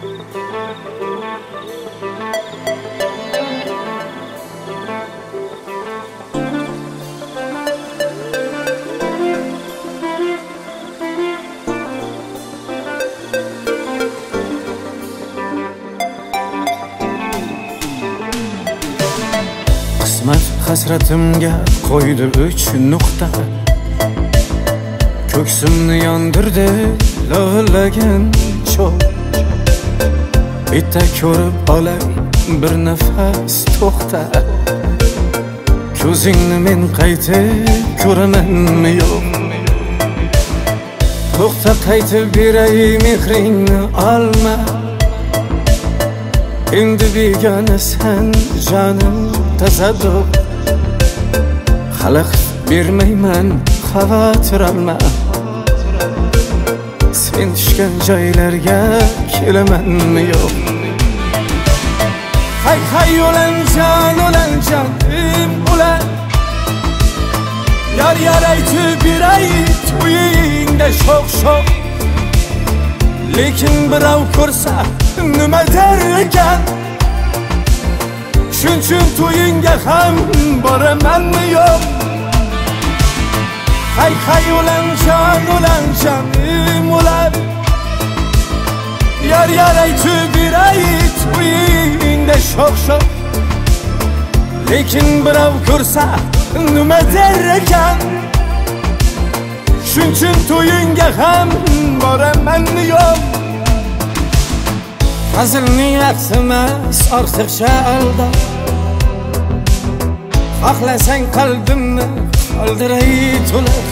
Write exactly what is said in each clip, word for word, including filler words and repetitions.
Qismat hasratimga qo'ydi uch nuqta, ko'ksimni yondirdi lo'lagan cho'g. Bitta ko'rib olay bir nafas to'xta, ko'zingni men qaytib ko'ramanmi yo'q? To'xta, qaytib beray mehringni olma, endi begona sen jonim tasadduq. Xalaqit bermayman, xavotir olma, sen tushgan joylarga kelamanmi yo'q? Hay hay o'lanjon, o'lanjon ulan, yar yar aytib beray to'yingda sho'x sho'x. Lekin birov ko'rsa nima der ekan, shuning to'yingga ham boramanmi yo'q? Hay hay o'lanjon, o'lanjon ulan, yar yar aytib beray to'yingda sho'x sho'x. Lekin birov ko'rsa nima der ekan, shuning to'yingga ham boramanmi yo'q? Hazil niyat emas, ortiqcha aldab, xohlasang qalbimni qoldiray to'liq.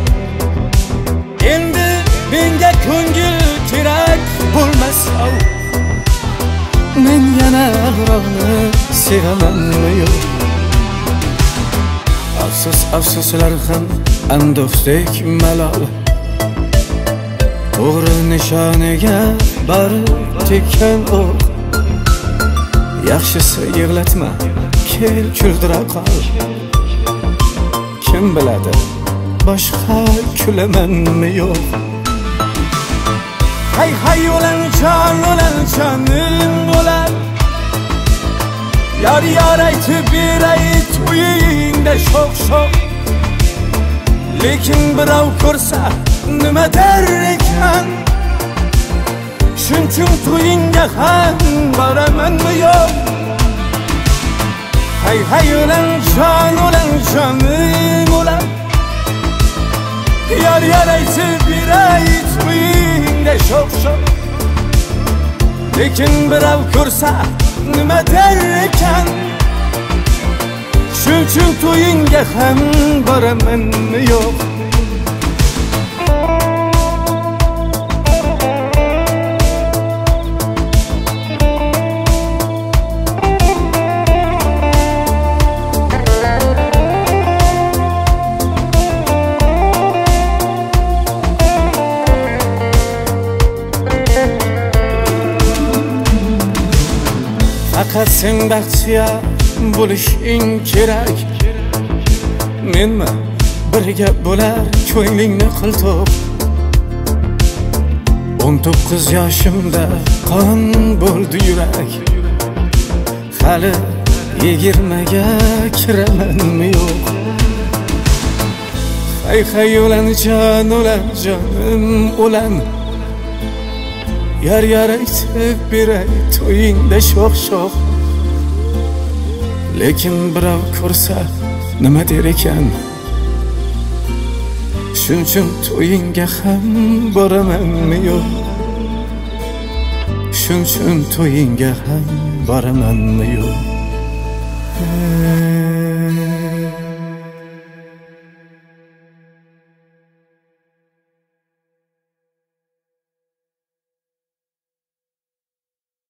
Endi menga ko'ngil kerak bo'lmasa, men yana birovni sevamanmi yo'q? Afsus afsuslar ham ando'xdek malol, to'g'ri nishoniga borib tekkan o'q. Yaxshisi yig'latma, kel kuldira qol. Kim biladi, boshqa kulamanmi yo'q? Hay hay o'lanjon, o'lanjon o'lan, yar yar aytib beray to'yingda sho'x sho'x. Lekin birov ko'rsa nima der ekan, shuning to'yingga ham boramanmi yo'q? Hay hay o'lanjon, o'lanjon o'lan, yar yar aytib beray to'yingda sho'x sho'x. Lekin birov ko'rsa nima der ekan, shuning to'yingga ham boramanmi yo'q? Faqat sen baxtiya bo'lishing kerak. Menmi birga bo'lar ko'nglingni qiltoq. o'n to'qqiz yoshimda qon bo'ldi yurak, hali yigirmaga kiramanmi yo'q? Hay hay o'lanjon, o'lanjon o'lan, yar yar aytib beray to'yingda sho'x sho'x. Lekin birov ko'rsa nima der ekan, shuning to'yingga ham boramanmi yo'q? Shuning to'yingga ham boramanmi yo'q?